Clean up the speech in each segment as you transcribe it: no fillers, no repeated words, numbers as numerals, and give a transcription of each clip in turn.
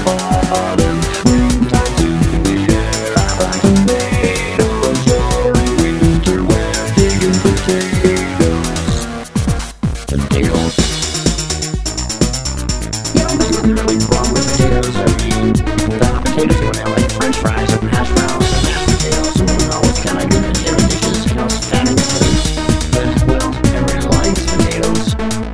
autumn, springtime to the air. I find tomatoes during winter when I'm digging potatoes. Potatoes. You know, there's nothing really wrong with potatoes. I mean, without potatoes, you wouldn't have like French fries and hash browns and mashed potatoes. And you know, it's kind of good potato dishes. You know, it's fatty potatoes. But well, everyone likes potatoes.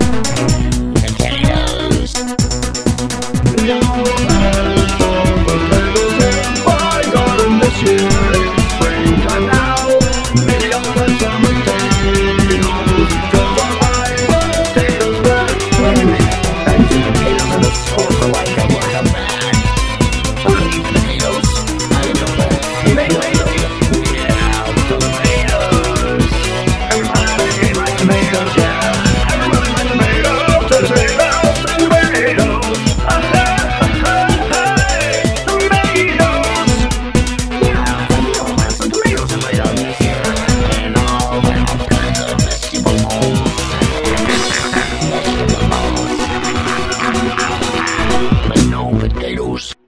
Potatoes. No, I saw potatoes in my garden this year. It's springtime now. Maybe I'll plant some potatoes because I like potatoes. But wait a minute, I do potatoes in the store for like a bag. I need potatoes. I don't know. Tomatoes. Yeah, tomatoes. Everybody likes tomatoes. Yeah, everybody likes tomatoes. Tomatoes. Tomatoes. Tomatoes. Yeah, I think I'll plant some tomatoes in my yard this year, and I'll plant some vegetables. But no potatoes.